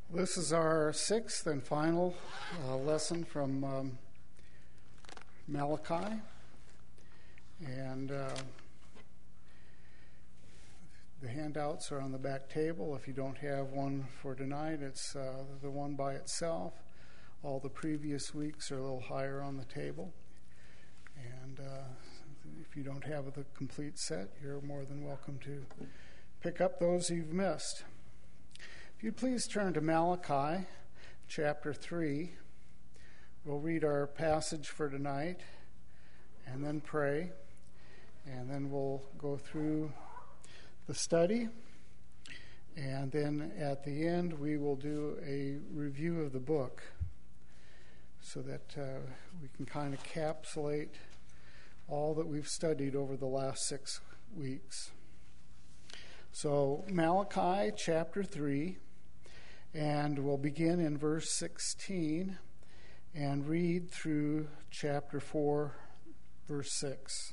This is our sixth and final lesson from Malachi, and the handouts are on the back table. If you don't have one for tonight, it's the one by itself. All the previous weeks are a little higher on the table, and if you don't have the complete set, you're more than welcome to pick up those you've missed. If you'd please turn to Malachi chapter 3, we'll read our passage for tonight and then pray, and then we'll go through the study, and then at the end we will do a review of the book so that we can kind of encapsulate all that we've studied over the last 6 weeks. So Malachi chapter 3, and we'll begin in verse 16 and read through chapter 4, verse 6.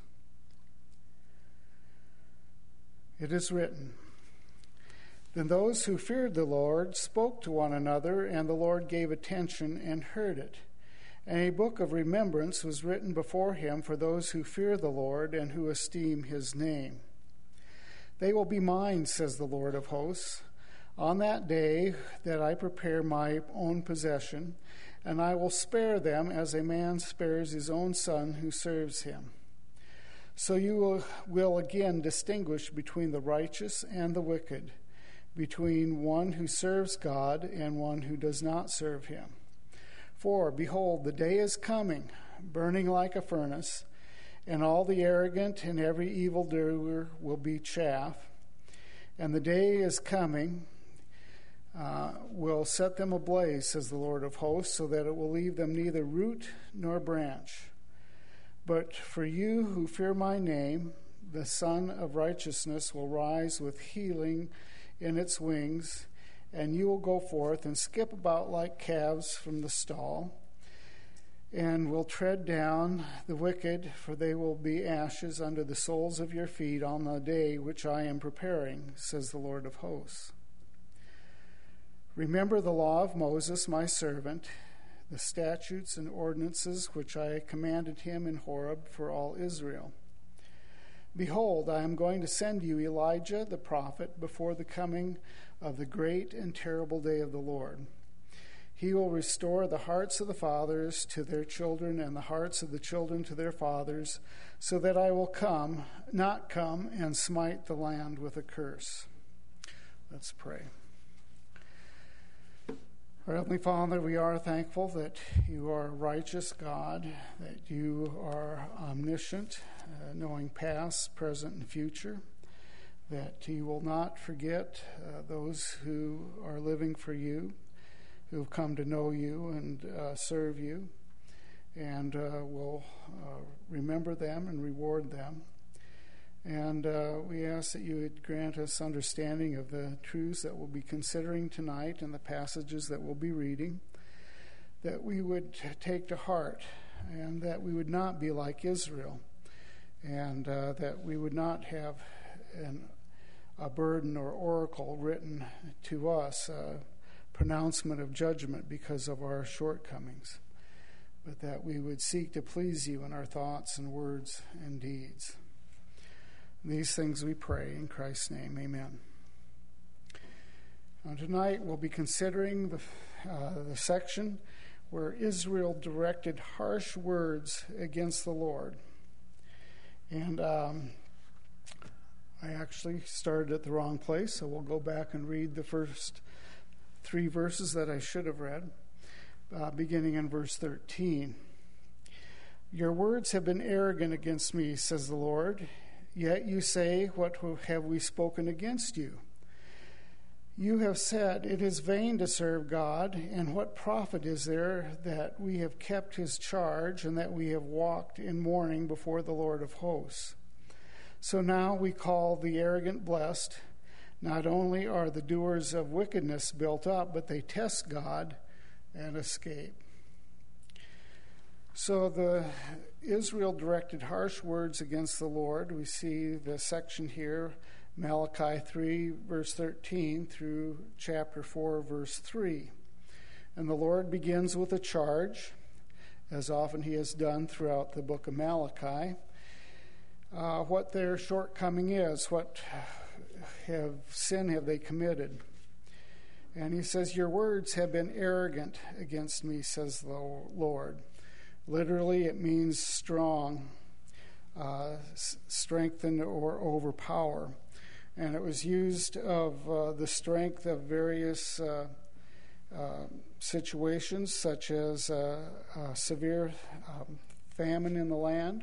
It is written, "Then those who feared the Lord spoke to one another, and the Lord gave attention and heard it. And a book of remembrance was written before him for those who fear the Lord and who esteem his name. They will be mine, says the Lord of hosts, on that day that I prepare my own possession, and I will spare them as a man spares his own son who serves him. So you will again distinguish between the righteous and the wicked, between one who serves God and one who does not serve him. For, behold, the day is coming, burning like a furnace, and all the arrogant and every evildoer will be chaff. And the day is coming, will set them ablaze, says the Lord of hosts, so that it will leave them neither root nor branch. But for you who fear my name, the Son of Righteousness will rise with healing in its wings, and you will go forth and skip about like calves from the stall, and will tread down the wicked, for they will be ashes under the soles of your feet on the day which I am preparing, says the Lord of hosts. Remember the law of Moses, my servant, the statutes and ordinances which I commanded him in Horeb for all Israel. Behold, I am going to send you Elijah the prophet before the coming of the great and terrible day of the Lord. He will restore the hearts of the fathers to their children and the hearts of the children to their fathers, so that I will not come and smite the land with a curse." Let's pray. Our Heavenly Father, we are thankful that you are a righteous God, that you are omniscient, knowing past, present, and future, that you will not forget those who are living for you, who have come to know you and serve you, and will remember them and reward them. And we ask that you would grant us understanding of the truths that we'll be considering tonight and the passages that we'll be reading, that we would take to heart, and that we would not be like Israel, and that we would not have a burden or oracle written to us, a pronouncement of judgment because of our shortcomings, but that we would seek to please you in our thoughts and words and deeds. These things we pray in Christ's name, amen. Now, tonight we'll be considering the section where Israel directed harsh words against the Lord. And I actually started at the wrong place, so we'll go back and read the first 3 verses that I should have read, beginning in verse 13. "Your words have been arrogant against me, says the Lord. Yet you say, what have we spoken against you? You have said, it is vain to serve God, and what profit is there that we have kept his charge and that we have walked in mourning before the Lord of hosts? So now we call the arrogant blessed. Not only are the doers of wickedness built up, but they test God and escape." So Israel directed harsh words against the Lord. We see the section here Malachi 3, verse 13 through chapter 4, verse 3. And the Lord begins with a charge, as often he has done throughout the book of Malachi, what their shortcoming is, what sin have they committed. And he says, your words have been arrogant against me, says the Lord. Literally, it means strong, strengthen or overpower. And it was used of the strength of various situations, such as severe famine in the land,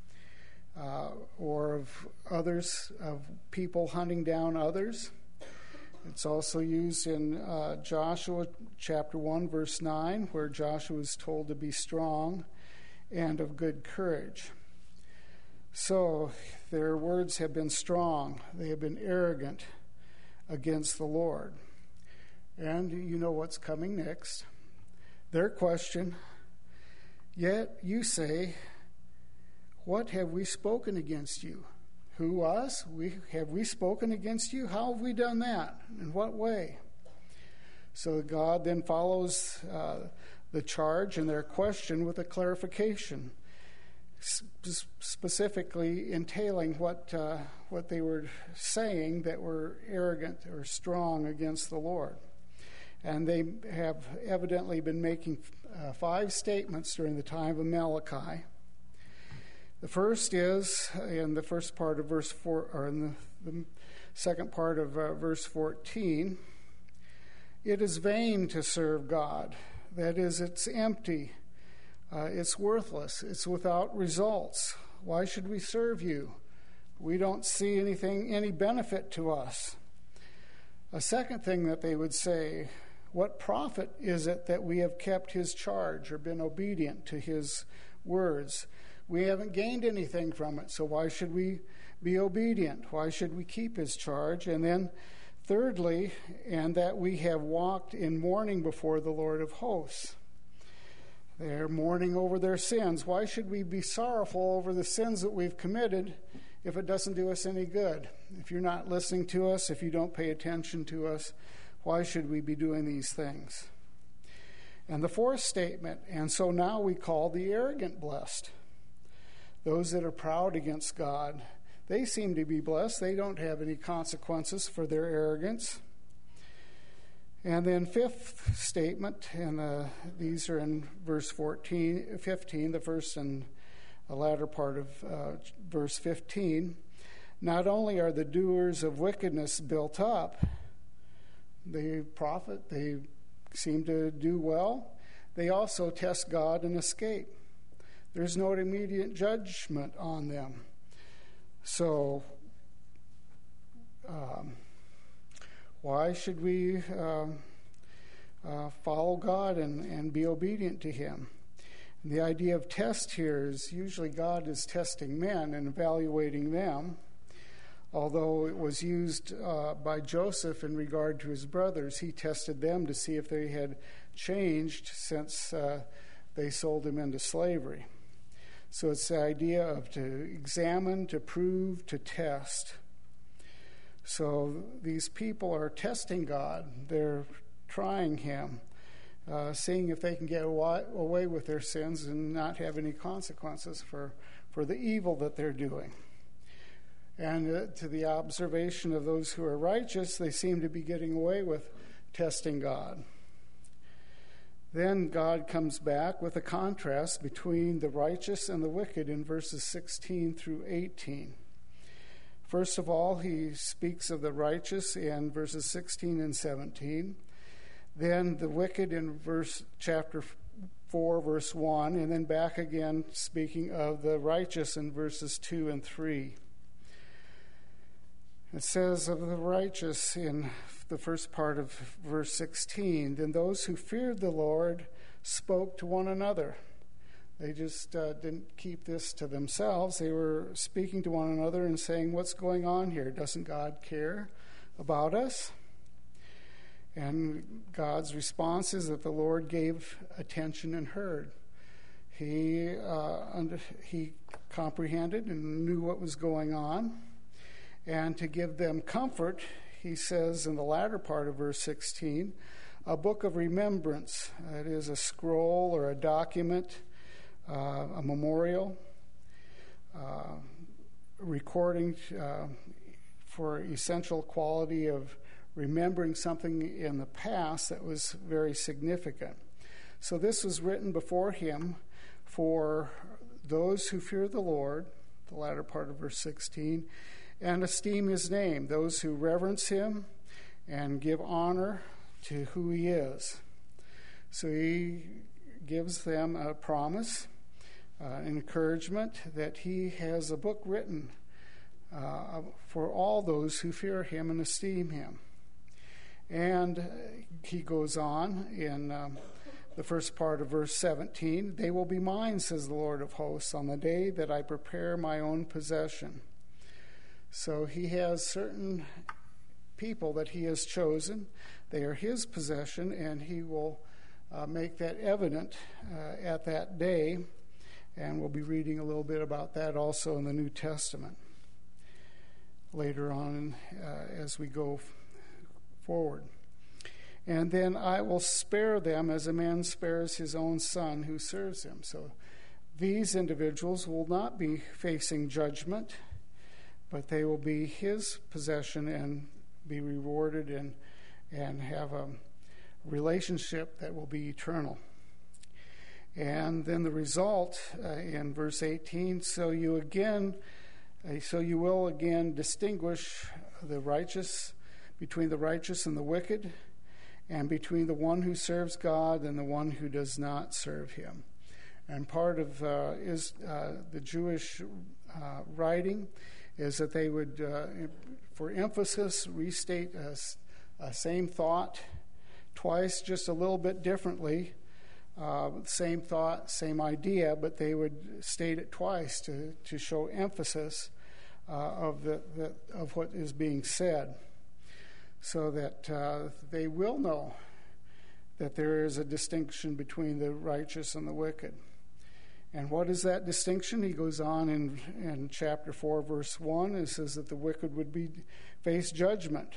or of people hunting down others. It's also used in Joshua chapter 1, verse 9, where Joshua is told to be strong and of good courage. So their words have been strong. They have been arrogant against the Lord. And you know what's coming next. Their question, yet you say, what have we spoken against you? Who, us? Have we spoken against you? How have we done that? In what way? So God then follows the charge and their question with a clarification, specifically entailing what they were saying that were arrogant or strong against the Lord. And they have evidently been making 5 statements during the time of Malachi. The first is in the first part of verse 4, or in the second part of verse 14. It is vain to serve God. That is, it's empty. It's worthless. It's without results. Why should we serve you? We don't see any benefit to us. A second thing that they would say, what profit is it that we have kept his charge or been obedient to his words? We haven't gained anything from it, so why should we be obedient? Why should we keep his charge? And then thirdly, and that we have walked in mourning before the Lord of hosts. They're mourning over their sins. Why should we be sorrowful over the sins that we've committed if it doesn't do us any good? If you're not listening to us, if you don't pay attention to us, why should we be doing these things? And the fourth statement, and so now we call the arrogant blessed. Those that are proud against God, they seem to be blessed. They don't have any consequences for their arrogance. And then fifth statement, and these are in verse 15, the first and the latter part of verse 15. Not only are the doers of wickedness built up, they profit, they seem to do well, they also test God and escape. There's no immediate judgment on them. So, why should we follow God and be obedient to him? And the idea of test here is usually God is testing men and evaluating them, although it was used by Joseph in regard to his brothers. He tested them to see if they had changed since they sold him into slavery. So it's the idea of to examine, to prove, to test. So these people are testing God. They're trying him, seeing if they can get away with their sins and not have any consequences for the evil that they're doing. And to the observation of those who are righteous, they seem to be getting away with testing God. Then God comes back with a contrast between the righteous and the wicked in verses 16 through 18. First of all, he speaks of the righteous in verses 16 and 17. Then the wicked in chapter 4, verse 1. And then back again speaking of the righteous in verses 2 and 3. It says of the righteous in the first part of verse 16, then those who feared the Lord spoke to one another. They just didn't keep this to themselves. They were speaking to one another and saying, what's going on here? Doesn't God care about us? And God's response is that the Lord gave attention and heard. He comprehended and knew what was going on. And to give them comfort, he says in the latter part of verse 16, a book of remembrance. It is a scroll or a document, a memorial, recording for essential quality of remembering something in the past that was very significant. So this was written before him for those who fear the Lord, the latter part of verse 16, and esteem his name, those who reverence him and give honor to who he is. So he gives them a promise, an encouragement that he has a book written for all those who fear him and esteem him. And he goes on in the first part of verse 17, they will be mine, says the Lord of hosts, on the day that I prepare my own possession. So he has certain people that he has chosen. They are his possession, and he will make that evident at that day. And we'll be reading a little bit about that also in the New Testament later on as we go forward. And then I will spare them as a man spares his own son who serves him. So these individuals will not be facing judgment, but they will be his possession and be rewarded and have a relationship that will be eternal. And then the result in verse 18, so you will again distinguish the righteous between the righteous and the wicked, and between the one who serves God and the one who does not serve him. And part of the Jewish writing is that they would, for emphasis, restate a same thought twice, just a little bit differently. Same thought, same idea, but they would state it twice to show emphasis of what is being said, so that they will know that there is a distinction between the righteous and the wicked. And what is that distinction? He goes on in chapter 4, verse 1, and says that the wicked would face judgment.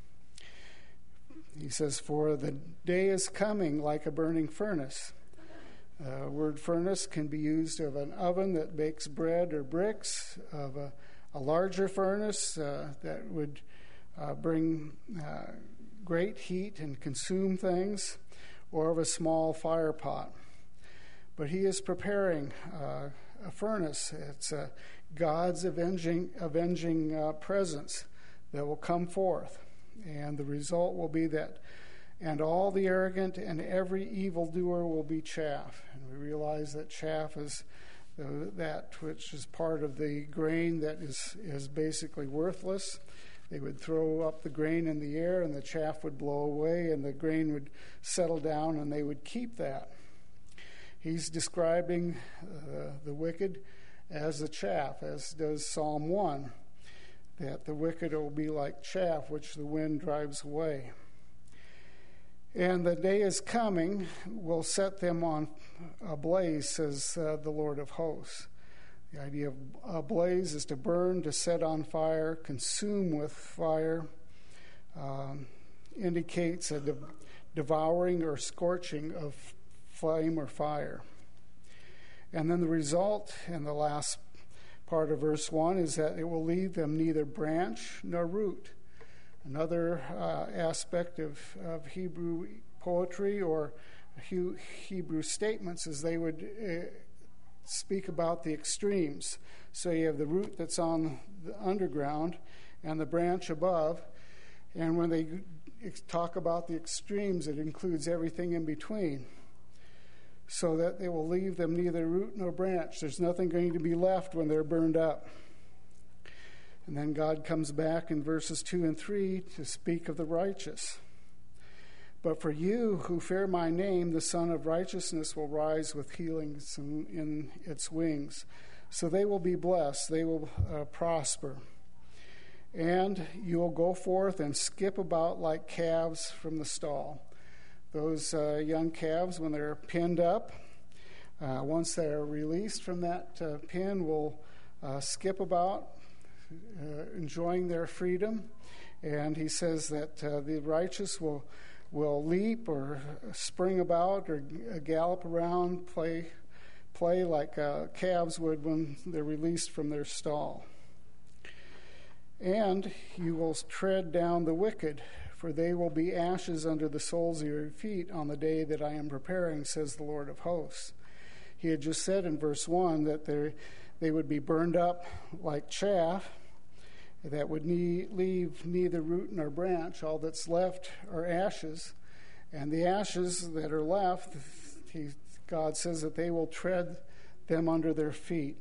He says, for the day is coming like a burning furnace. The word furnace can be used of an oven that bakes bread or bricks, of a larger furnace that would bring great heat and consume things, or of a small fire pot. But he is preparing a furnace. It's God's avenging presence that will come forth. And the result will be that, and all the arrogant and every evildoer will be chaff. And we realize that chaff is that which is part of the grain that is basically worthless. They would throw up the grain in the air, and the chaff would blow away, and the grain would settle down, and they would keep that. He's describing the wicked as the chaff, as does Psalm 1, that the wicked will be like chaff which the wind drives away. And the day is coming, will set them on ablaze, says the Lord of hosts. The idea of ablaze is to burn, to set on fire, consume with fire, indicates a devouring or scorching of flame or fire. And then the result in the last part of verse 1 is that it will leave them neither branch nor root. Another aspect of Hebrew poetry or Hebrew statements is they would speak about the extremes. So you have the root that's on the underground and the branch above. And when they talk about the extremes, it includes everything in between. So that they will leave them neither root nor branch. There's nothing going to be left when they're burned up. And then God comes back in verses 2 and 3 to speak of the righteous. But for you who fear my name, the Son of Righteousness will rise with healings in its wings. So they will be blessed, they will prosper. And you will go forth and skip about like calves from the stall. Those young calves, when they're pinned up, once they're released from that pin, will skip about enjoying their freedom. And he says that the righteous will leap or spring about or gallop around, play like calves would when they're released from their stall. And you will tread down the wicked, for they will be ashes under the soles of your feet on the day that I am preparing, says the Lord of hosts. He had just said in verse 1 that they would be burned up like chaff, that would leave neither root nor branch. All that's left are ashes. And the ashes that are left, God says that they will tread them under their feet.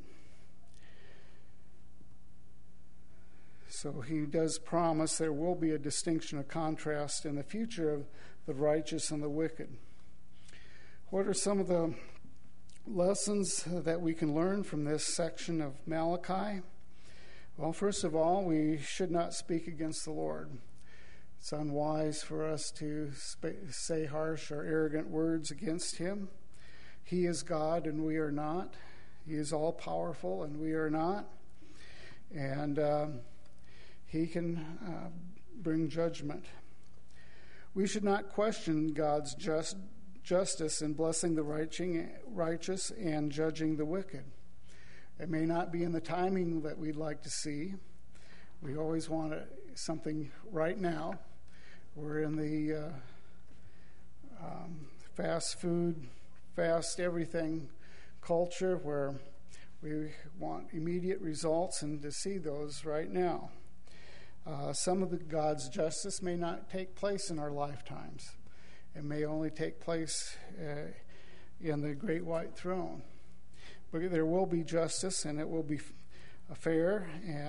So he does promise there will be a distinction, a contrast in the future of the righteous and the wicked. What are some of the lessons that we can learn from this section of Malachi? Well, first of all, we should not speak against the Lord. It's unwise for us to say harsh or arrogant words against him. He is God and we are not. He is all-powerful and we are not. And he can bring judgment. We should not question God's justice in blessing the righteous and judging the wicked. It may not be in the timing that we'd like to see. We always want something right now. We're in the fast food, fast everything culture where we want immediate results and to see those right now. Some of God's justice may not take place in our lifetimes. It may only take place in the great white throne. But there will be justice, and it will be fair,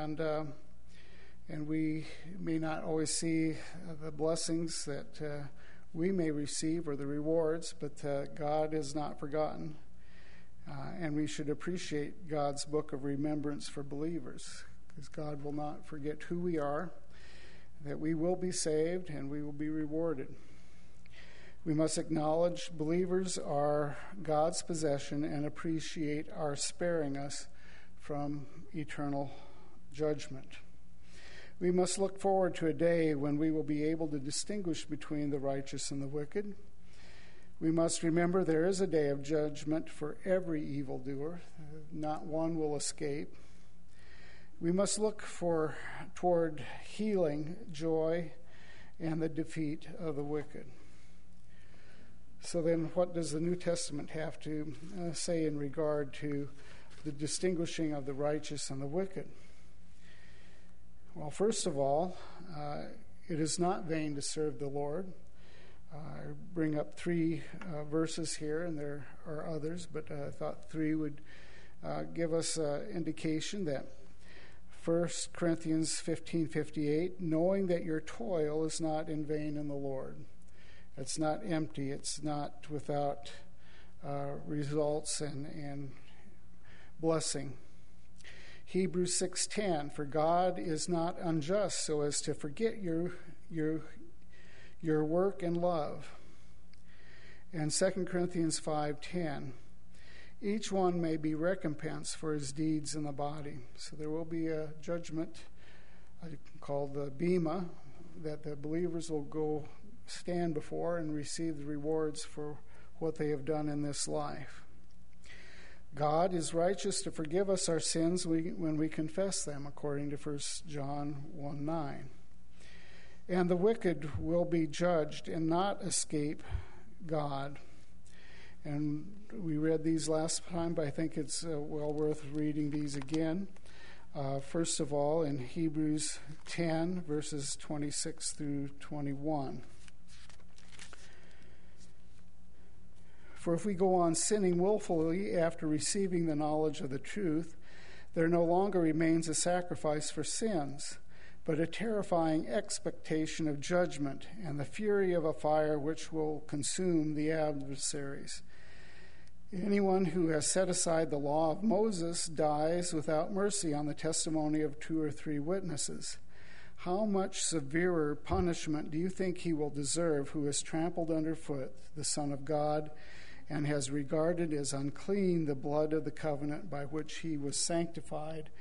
and we may not always see the blessings that we may receive or the rewards, but God is not forgotten. And we should appreciate God's book of remembrance for believers, because God will not forget who we are, that we will be saved and we will be rewarded. We must acknowledge believers are God's possession and appreciate our sparing us from eternal judgment. We must look forward to a day when we will be able to distinguish between the righteous and the wicked. We must remember there is a day of judgment for every evildoer. Not one will escape. We must look toward healing, joy, and the defeat of the wicked. So then what does the New Testament have to say in regard to the distinguishing of the righteous and the wicked? Well, first of all, it is not vain to serve the Lord. I bring up 3 verses here, and there are others, but I thought 3 would give us an indication that 1 Corinthians 15:58, knowing that your toil is not in vain in the Lord. It's not empty. It's not without results and blessing. Hebrews 6:10, for God is not unjust so as to forget your work and love. And 2 Corinthians 5:10, each one may be recompensed for his deeds in the body. So there will be a judgment called the Bema that the believers will go stand before and receive the rewards for what they have done in this life. God is righteous to forgive us our sins when we confess them, according to 1 John 1:9. And the wicked will be judged and not escape God. And we read these last time, but I think it's well worth reading these again. First of all, in Hebrews 10, verses 26 through 21. For if we go on sinning willfully after receiving the knowledge of the truth, there no longer remains a sacrifice for sins, but a terrifying expectation of judgment and the fury of a fire which will consume the adversaries. Anyone who has set aside the law of Moses dies without mercy on the testimony of 2 or 3 witnesses. How much severer punishment do you think he will deserve who has trampled underfoot the Son of God and has regarded as unclean the blood of the covenant by which he was sanctified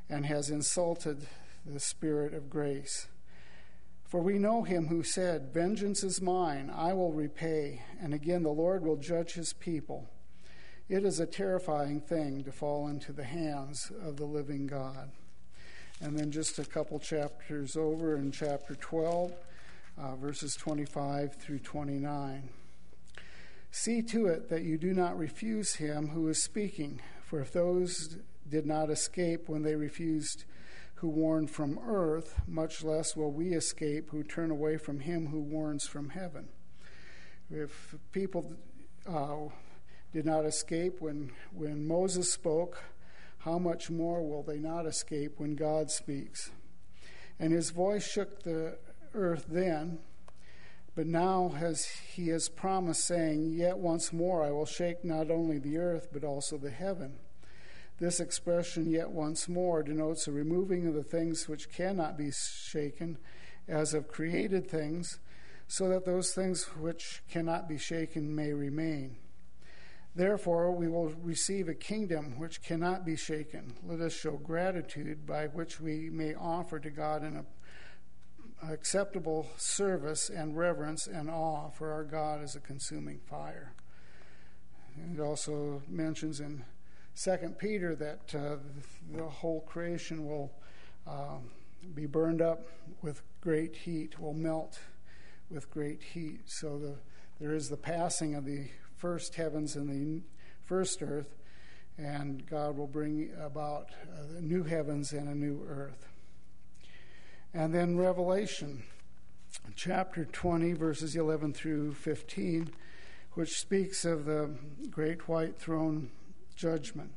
and has insulted the Spirit of grace. For we know him who said, 'Vengeance is mine, I will repay,' and again the Lord will judge his people. It is a terrifying thing to fall into the hands of the living God." And then just a couple chapters over in chapter 12, verses 25 through 29. "See to it that you do not refuse him who is speaking, for if those did not escape when they refused who warned from earth, much less will we escape who turn away from him who warns from heaven." If people did not escape when Moses spoke, how much more will they not escape when God speaks? And his voice shook the earth then, but now he has promised, saying, "Yet once more I will shake not only the earth, but also the heaven." This expression, "yet once more," denotes a removing of the things which cannot be shaken, as of created things, so that those things which cannot be shaken may remain. "Therefore we will receive a kingdom which cannot be shaken. Let us show gratitude by which we may offer to God an acceptable service and reverence and awe, for our God is a consuming fire." And it also mentions in 2 Peter that the whole creation will be burned up with great heat, will melt with great heat. So there is the passing of the first heavens and the first earth, and God will bring about the new heavens and a new earth. And then Revelation chapter 20, verses 11 through 15, which speaks of the great white throne judgment.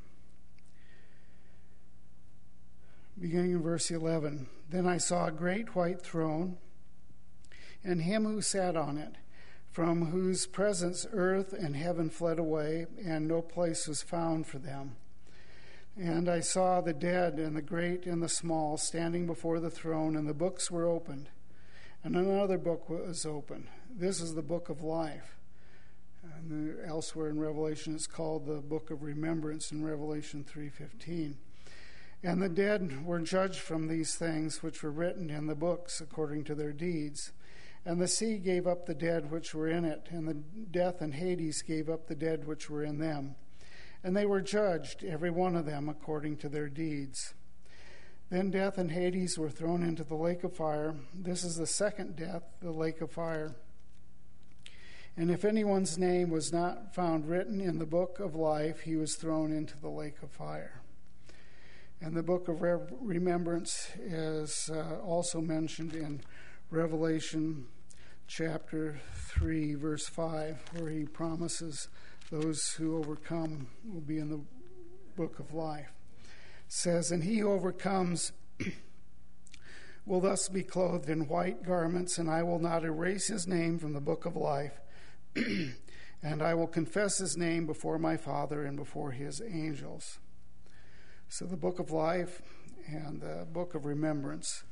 Beginning in verse 11, "Then I saw a great white throne, and him who sat on it, from whose presence earth and heaven fled away, and no place was found for them. And I saw the dead, and the great and the small, standing before the throne, and the books were opened. And another book was opened. This is the book of life." And elsewhere in Revelation, it's called the book of remembrance in Revelation 3:15. "And the dead were judged from these things which were written in the books according to their deeds. And the sea gave up the dead which were in it, and the death and Hades gave up the dead which were in them. And they were judged, every one of them, according to their deeds. Then death and Hades were thrown into the lake of fire. This is the second death, the lake of fire. And if anyone's name was not found written in the book of life, he was thrown into the lake of fire." And the book of remembrance is also mentioned in Revelation chapter 3, verse 5, where he promises those who overcome will be in the book of life. It says, "And he who overcomes will thus be clothed in white garments, and I will not erase his name from the book of life, and I will confess his name before my Father and before his angels." So the book of life and the book of remembrance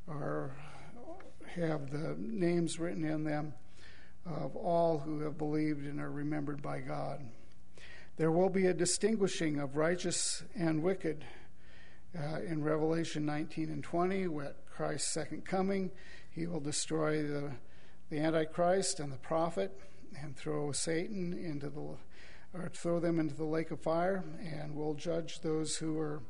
have the names written in them of all who have believed and are remembered by God. There will be a distinguishing of righteous and wicked in Revelation 19 and 20, at Christ's second coming. He will destroy the Antichrist and the prophet and throw Satan throw them into the lake of fire, and will judge those who are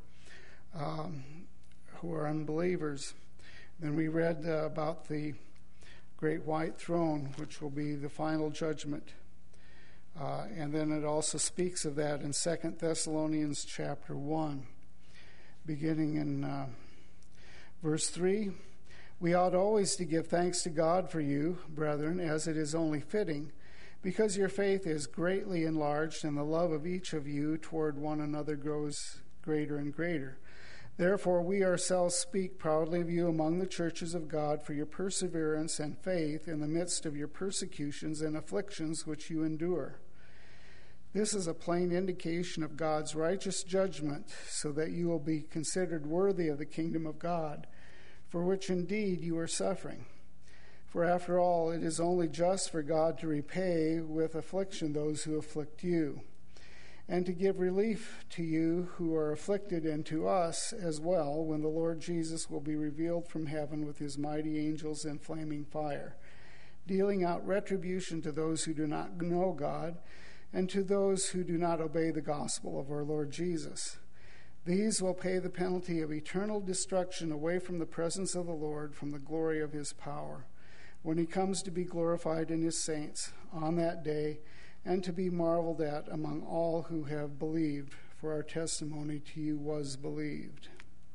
unbelievers. Then we read about the great white throne, which will be the final judgment. And then it also speaks of that in 2 Thessalonians chapter 1, beginning in verse 3. "We ought always to give thanks to God for you, brethren, as it is only fitting, because your faith is greatly enlarged, and the love of each of you toward one another grows greater and greater. Therefore we ourselves speak proudly of you among the churches of God for your perseverance and faith in the midst of your persecutions and afflictions which you endure. This is a plain indication of God's righteous judgment, so that you will be considered worthy of the kingdom of God, for which indeed you are suffering. For after all, it is only just for God to repay with affliction those who afflict you, and to give relief to you who are afflicted, and to us as well, when the Lord Jesus will be revealed from heaven with his mighty angels in flaming fire, dealing out retribution to those who do not know God, and to those who do not obey the gospel of our Lord Jesus. These will pay the penalty of eternal destruction away from the presence of the Lord, from the glory of his power, when he comes to be glorified in his saints on that day, and to be marveled at among all who have believed, for our testimony to you was believed.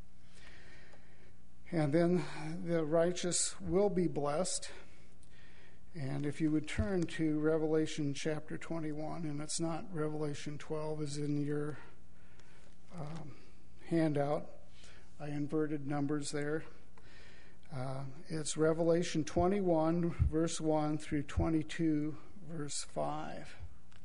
And then the righteous will be blessed. And if you would turn to Revelation chapter 21, and it's not Revelation 12 as in your handout. I inverted numbers there. It's Revelation 21, verse 1 through 22, verse 5.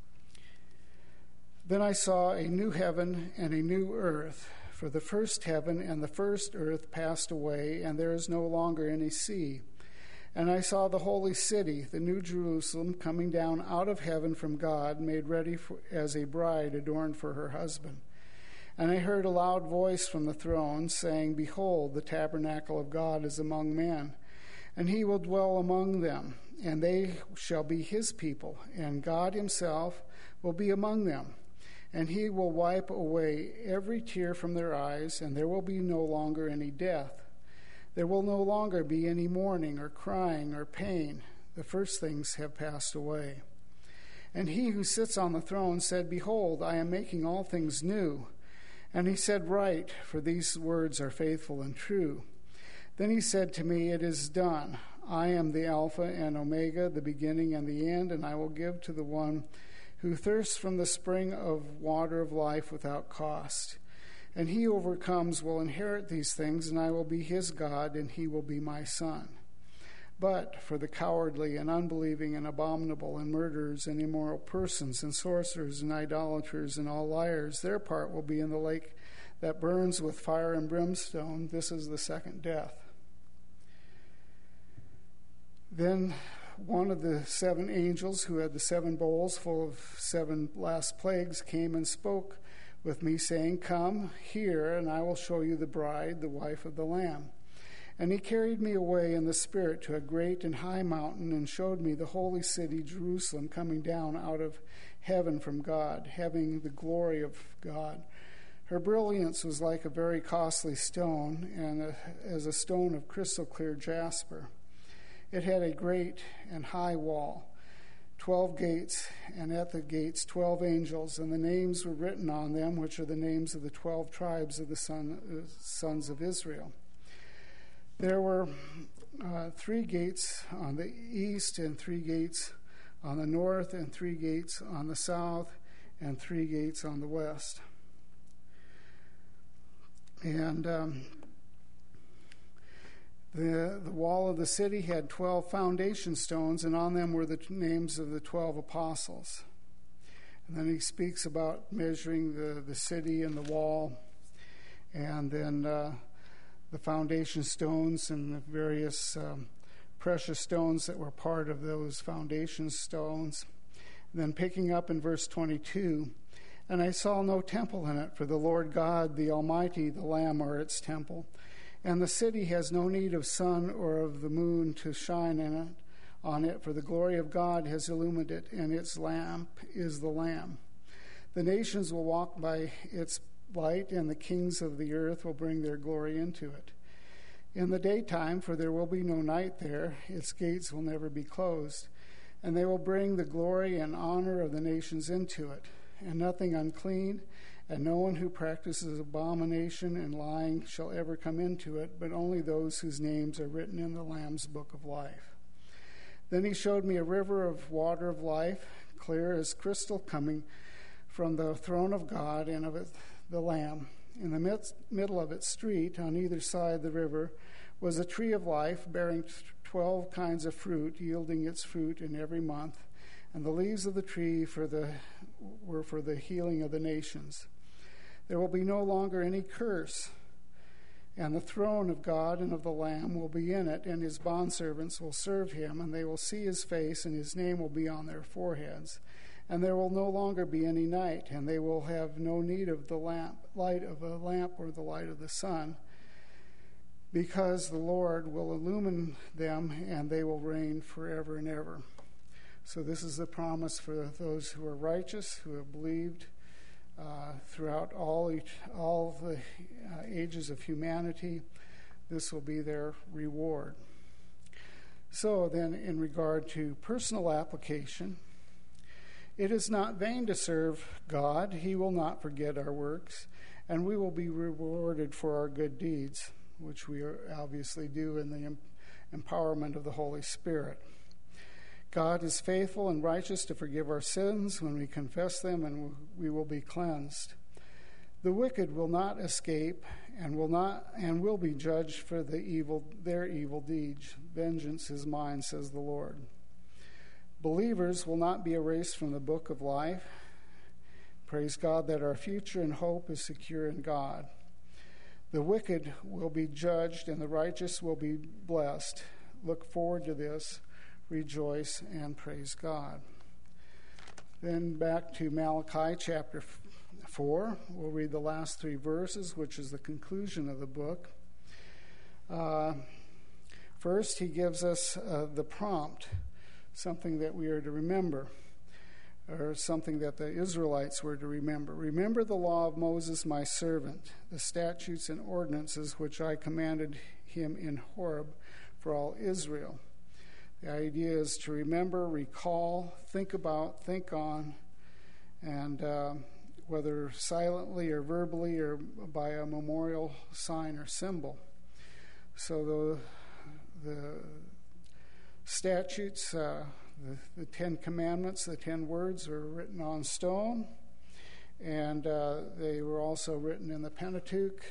Then I saw a new heaven and a new earth, for the first heaven and the first earth passed away, and there is no longer any sea. And I saw the holy city, the new Jerusalem, coming down out of heaven from God, made ready as a bride adorned for her husband. And I heard a loud voice from the throne saying, Behold, the tabernacle of God is among men, and he will dwell among them, and they shall be his people, and God himself will be among them. And he will wipe away every tear from their eyes, and there will be no longer any death. There will no longer be any mourning or crying or pain. The first things have passed away. And he who sits on the throne said, Behold, I am making all things new. And he said, Write, for these words are faithful and true. Then he said to me, It is done. I am the Alpha and Omega, the beginning and the end, and I will give to the one who thirsts from the spring of water of life without cost. And he who overcomes will inherit these things, and I will be his God, and he will be my son. But for the cowardly and unbelieving and abominable and murderers and immoral persons and sorcerers and idolaters and all liars, their part will be in the lake that burns with fire and brimstone. This is the second death. Then one of the seven angels who had the seven bowls full of seven last plagues came and spoke with me, saying, Come here, and I will show you the bride, the wife of the Lamb. And he carried me away in the Spirit to a great and high mountain, and showed me the holy city, Jerusalem, coming down out of heaven from God, having the glory of God. Her brilliance was like a very costly stone, and as a stone of crystal clear jasper. It had a great and high wall, 12 gates, and at the gates 12 angels, and the names were written on them, which are the names of the 12 tribes of the sons of Israel. There were 3 gates on the east, and 3 gates on the north, and 3 gates on the south, and 3 gates on the west. And the wall of the city had 12 foundation stones, and on them were the names of the 12 apostles. And then he speaks about measuring the city and the wall, and then the foundation stones and the various precious stones that were part of those foundation stones. And then picking up in verse 22, And I saw no temple in it, for the Lord God, the Almighty, the Lamb, are its temple. And the city has no need of sun or of the moon to shine on it, for the glory of God has illumined it, and its lamp is the Lamb. The nations will walk by its light, and the kings of the earth will bring their glory into it. In the daytime, for there will be no night there, its gates will never be closed, and they will bring the glory and honor of the nations into it. And nothing unclean, and no one who practices abomination and lying shall ever come into it, but only those whose names are written in the Lamb's book of life. Then he showed me a river of water of life, clear as crystal, coming from the throne of God and of the Lamb. In the middle of its street, on either side of the river, was a tree of life, bearing 12 kinds of fruit, yielding its fruit in every month. And the leaves of the tree were for the healing of the nations. There will be no longer any curse, and the throne of God and of the Lamb will be in it, and his bondservants will serve him, and they will see his face, and his name will be on their foreheads. And there will no longer be any night, and they will have no need of the light of a lamp or the light of the sun, because the Lord will illumine them, and they will reign forever and ever. So this is the promise for those who are righteous, who have believed throughout all the ages of humanity. This will be their reward. So then, in regard to personal application, it is not vain to serve God. He will not forget our works, and we will be rewarded for our good deeds, which we obviously do in the empowerment of the Holy Spirit. God is faithful and righteous to forgive our sins when we confess them, and we will be cleansed. The wicked will not escape and will be judged for their evil deeds. Vengeance is mine, says the Lord. Believers will not be erased from the book of life. Praise God that our future and hope is secure in God. The wicked will be judged and the righteous will be blessed. Look forward to this, rejoice, and praise God. Then back to Malachi chapter 4. We'll read the last 3 verses, which is the conclusion of the book. First, he gives us the prompt, something that we are to remember, or something that the Israelites were to remember. Remember the law of Moses, my servant, the statutes and ordinances which I commanded him in Horeb for all Israel. The idea is to remember, recall, think about, think on, and whether silently or verbally or by a memorial sign or symbol. So the statutes, the 10 commandments, the 10 words were written on stone, and they were also written in the Pentateuch,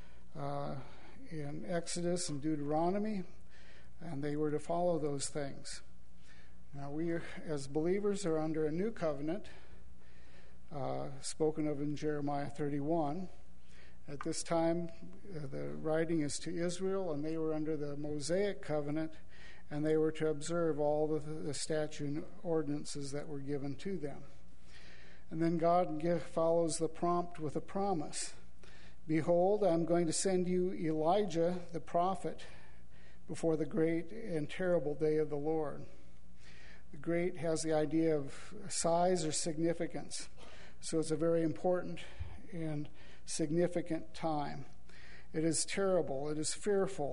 in Exodus and Deuteronomy, and they were to follow those things. Now we, as believers, are under a new covenant, spoken of in Jeremiah 31. At this time, the writing is to Israel, and they were under the Mosaic covenant, and they were to observe all the statute and ordinances that were given to them. And then God follows the prompt with a promise. Behold, I'm going to send you Elijah the prophet before the great and terrible day of the Lord. The great has the idea of size or significance. So it's a very important and significant time. It is terrible. It is fearful.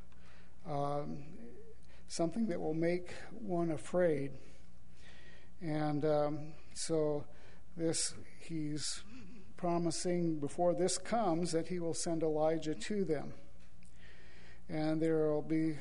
Something that will make one afraid. And so he's promising before this comes that he will send Elijah to them. And there will be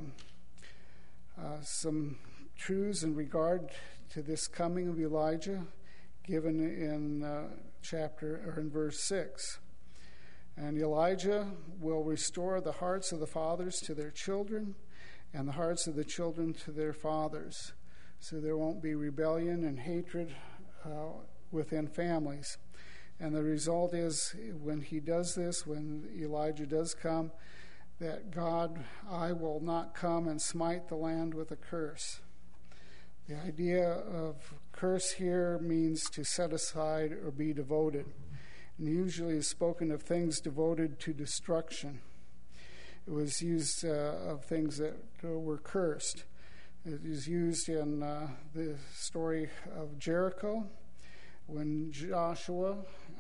some truths in regard to this coming of Elijah given in verse 6. And Elijah will restore the hearts of the fathers to their children, and the hearts of the children to their fathers. So there won't be rebellion and hatred within families. And the result is, when he does this, when Elijah does come, that God, I will not come and smite the land with a curse. The idea of curse here means to set aside or be devoted, and usually is spoken of things devoted to destruction. It was used of things that were cursed. It is used in the story of Jericho, when Joshua,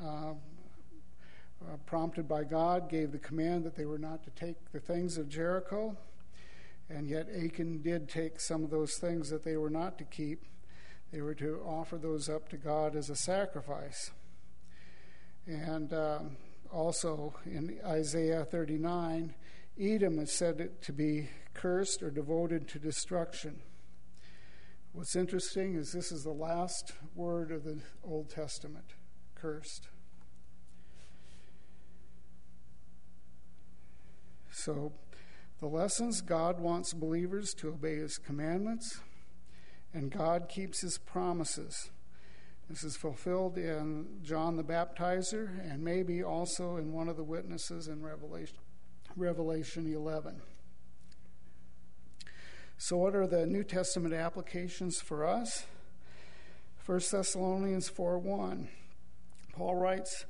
prompted by God, gave the command that they were not to take the things of Jericho, and yet Achan did take some of those things that they were not to keep. They were to offer those up to God as a sacrifice. And also in Isaiah 39, Edom is said to be cursed or devoted to destruction. What's interesting is this is the last word of the Old Testament, cursed. So the lessons: God wants believers to obey his commandments, and God keeps his promises. This is fulfilled in John the Baptizer, and maybe also in one of the witnesses in Revelation 11. So what are the New Testament applications for us? 1 Thessalonians 4:1, Paul writes,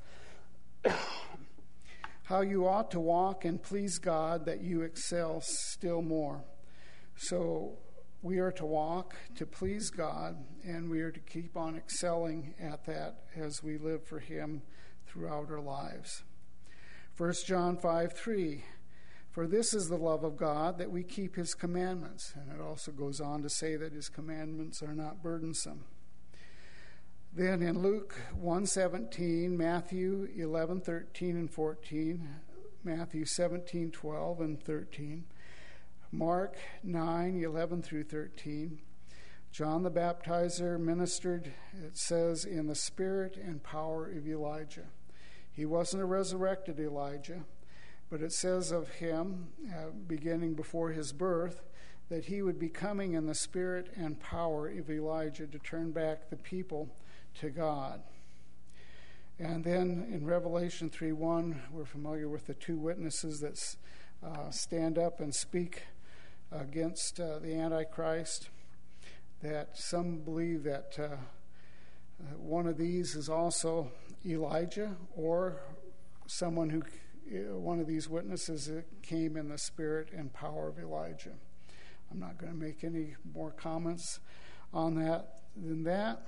how you ought to walk and please God, that you excel still more. So we are to walk to please God, and we are to keep on excelling at that as we live for Him throughout our lives. 1 John 5:3, for this is the love of God, that we keep His commandments. And it also goes on to say that His commandments are not burdensome. Then in Luke 1:17, Matthew 11:13 and 14, Matthew 17:12 and 13, Mark 9:11 through 13, John the Baptizer ministered, it says, in the spirit and power of Elijah. He wasn't a resurrected Elijah, but it says of him, beginning before his birth, that he would be coming in the spirit and power of Elijah to turn back the people to God. And then in Revelation 3:1, we're familiar with the two witnesses that stand up and speak against the Antichrist, that some believe that one of these is also Elijah, or one of these witnesses that came in the spirit and power of Elijah. I'm not going to make any more comments on that than that.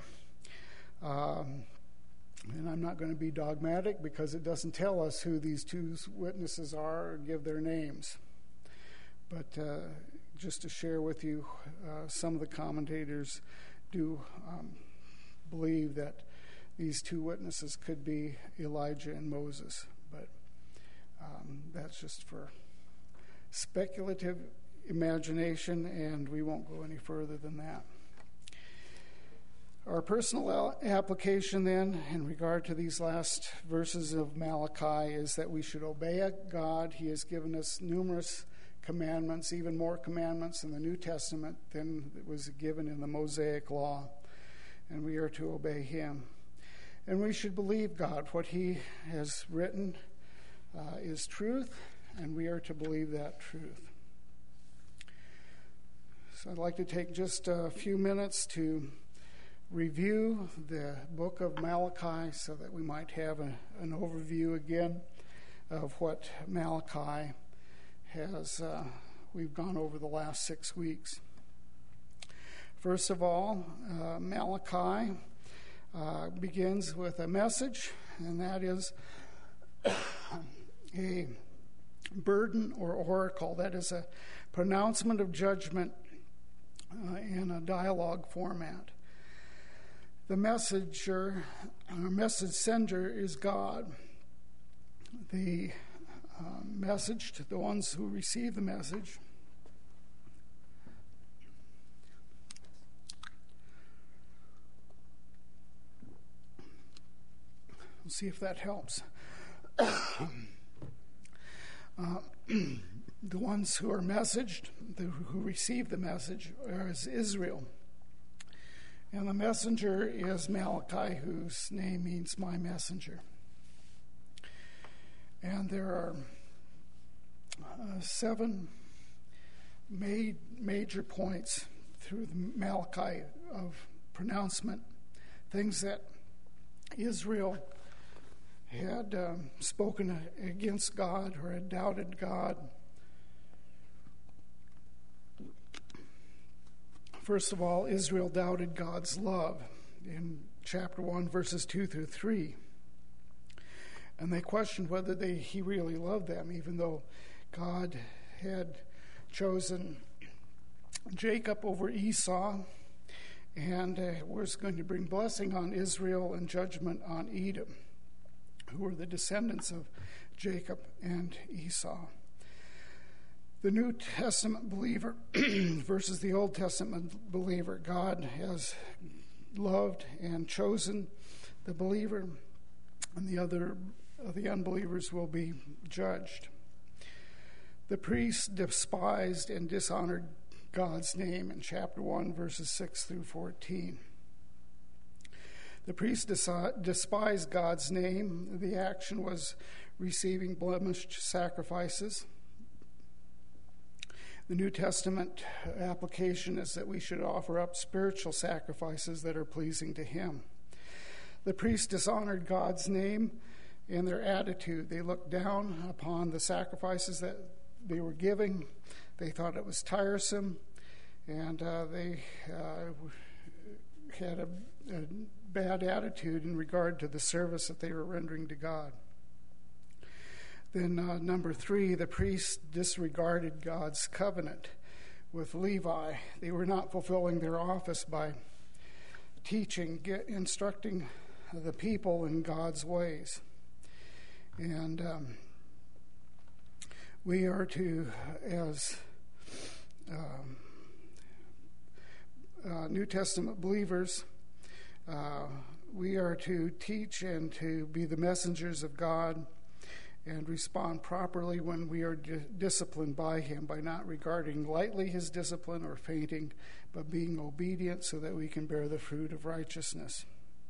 And I'm not going to be dogmatic because it doesn't tell us who these two witnesses are or give their names. But just to share with you, some of the commentators do believe that these two witnesses could be Elijah and Moses. But that's just for speculative imagination, and we won't go any further than that. Our personal application then in regard to these last verses of Malachi is that we should obey God. He has given us numerous commandments, even more commandments in the New Testament than was given in the Mosaic Law, and we are to obey Him. And we should believe God. What He has written is truth, and we are to believe that truth. So I'd like to take just a few minutes to review the book of Malachi so that we might have an overview again of what Malachi has, we've gone over the last 6 weeks. First of all, Malachi begins with a message, and that is a burden or oracle. That is a pronouncement of judgment in a dialogue format. The messenger, or message sender, is God. The message to the ones who receive the message we'll see if that helps. The ones who are messaged, who receive the message, is Israel. And the messenger is Malachi, whose name means my messenger. And there are 7 major points through the Malachi of pronouncement, things that Israel had spoken against God or had doubted God. First of all, Israel doubted God's love in chapter 1, verses 2 through 3. And they questioned whether he really loved them, even though God had chosen Jacob over Esau and was going to bring blessing on Israel and judgment on Edom, who were the descendants of Jacob and Esau. The New Testament believer versus the Old Testament believer. God has loved and chosen the believer, and the other of the unbelievers will be judged. The priests despised and dishonored God's name in chapter 1, verses 6 through 14. The priests despised God's name. The action was receiving blemished sacrifices. The New Testament application is that we should offer up spiritual sacrifices that are pleasing to Him. The priests dishonored God's name in their attitude. They looked down upon the sacrifices that they were giving. They thought it was tiresome, and they had a bad attitude in regard to the service that they were rendering to God. Then number 3, the priests disregarded God's covenant with Levi. They were not fulfilling their office by teaching, instructing the people in God's ways. And we are to, as New Testament believers, we are to teach and to be the messengers of God and respond properly when we are disciplined by Him, by not regarding lightly His discipline or fainting, but being obedient so that we can bear the fruit of righteousness.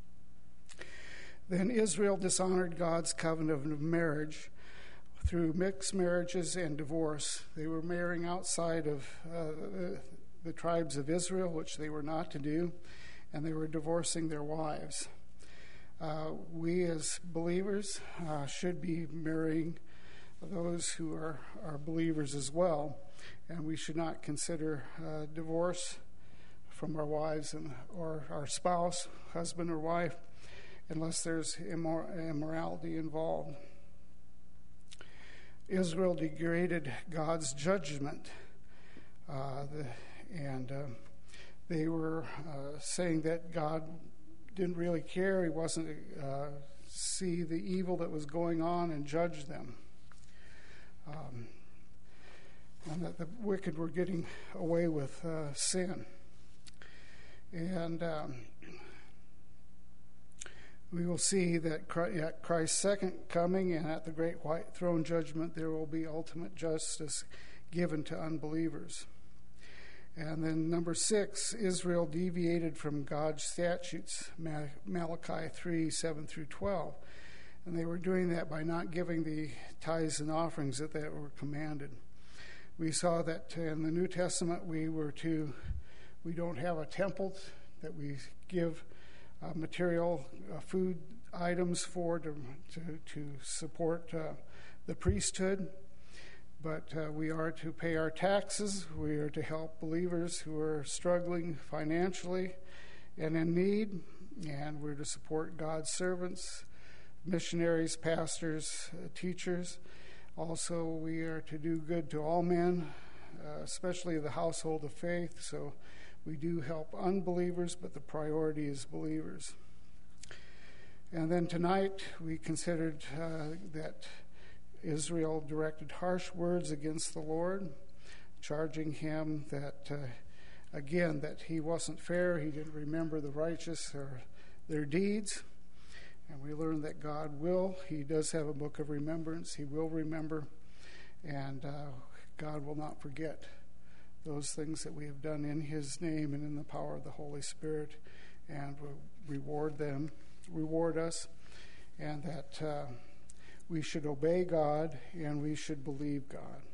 Then Israel dishonored God's covenant of marriage through mixed marriages and divorce. They were marrying outside of the tribes of Israel, which they were not to do, and they were divorcing their wives. We as believers should be marrying those who are believers as well, and we should not consider divorce from our wives or our spouse, husband or wife, unless there's immorality involved. Israel degraded God's judgment, and they were saying that God didn't really care. He wasn't see the evil that was going on and judge them. And that the wicked were getting away with sin. And we will see that at Christ's second coming and at the great white throne judgment, there will be ultimate justice given to unbelievers. And then number 6, Israel deviated from God's statutes, Malachi 3:7-12. And they were doing that by not giving the tithes and offerings that were commanded. We saw that in the New Testament we don't have a temple that we give material food items for to support the priesthood. But we are to pay our taxes. We are to help believers who are struggling financially and in need. And we're to support God's servants, missionaries, pastors, teachers. Also, we are to do good to all men, especially the household of faith. So we do help unbelievers, but the priority is believers. And then tonight we considered that Israel directed harsh words against the Lord, charging him that, that he wasn't fair, he didn't remember the righteous or their deeds. And we learned that God he does have a book of remembrance, he will remember, and God will not forget those things that we have done in His name and in the power of the Holy Spirit, and will reward us, and that we should obey God and we should believe God.